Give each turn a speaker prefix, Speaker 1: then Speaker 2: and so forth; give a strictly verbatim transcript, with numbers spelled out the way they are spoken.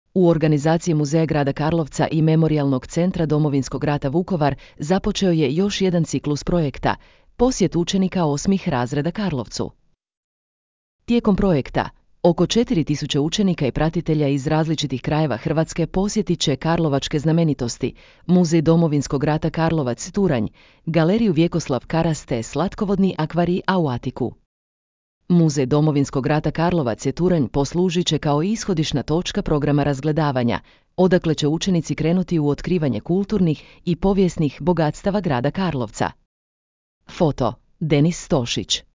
Speaker 1: U organizaciji Muzeja grada Karlovca i Memorijalnog centra Domovinskog rata Vukovar započeo je još jedan ciklus projekta, posjet učenika osmih razreda Karlovcu. Tijekom projekta, oko četiri tisuće učenika i pratitelja iz različitih krajeva Hrvatske posjetit će karlovačke znamenitosti, Muzej Domovinskog rata Karlovac Turanj, Galeriju Vjekoslav Karas te slatkovodni akvarij Auatiku. Muzej Domovinskog rata Karlovac je Turanj poslužit će kao ishodišna točka programa razgledavanja, odakle će učenici krenuti u otkrivanje kulturnih i povijesnih bogatstava grada Karlovca. Foto: Denis Stošić.